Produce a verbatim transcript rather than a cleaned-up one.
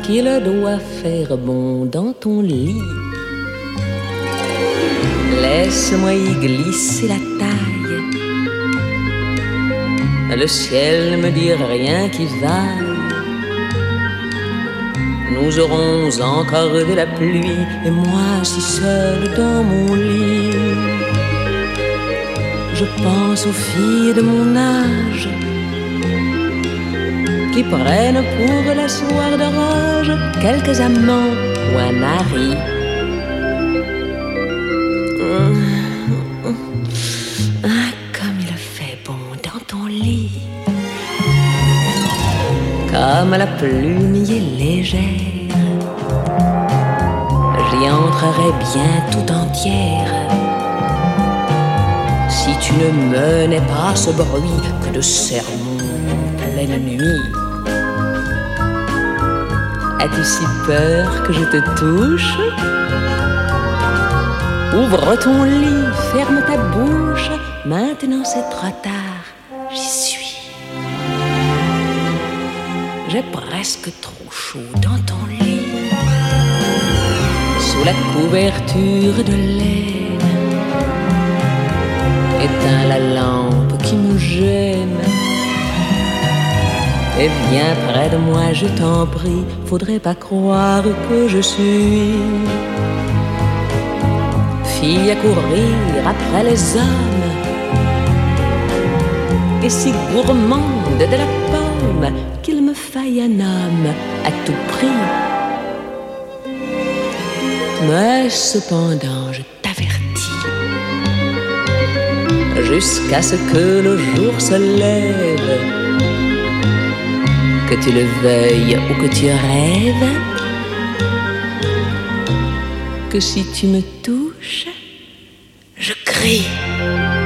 qu'il doit faire bon dans ton lit. Laisse-moi y glisser la taille. Le ciel ne me dit rien qui vaille. Nous aurons encore de la pluie et moi si seule dans mon lit. Je pense aux filles de mon âge qui prennent pour la soir d'orage quelques amants ou un mari. Ah, comme il fait bon dans ton lit. Comme la plume y est légère, j'y entrerai bien tout entière. Si tu ne menais pas ce bruit que de sermons pleine nuit. As-tu si peur que je te touche? Ouvre ton lit, ferme ta bouche. Maintenant c'est trop tard, j'y suis. J'ai presque trop chaud dans ton lit. Sous la couverture de laine, éteins la lampe qui me gêne. Et viens près de moi, je t'en prie. Faudrait pas croire que je suis fille à courir après les hommes et si gourmande de la pomme qu'il me faille un homme à tout prix. Mais cependant, je t'avertis, jusqu'à ce que le jour se lève, que tu le veuilles ou que tu rêves, que si tu me touches, je crie.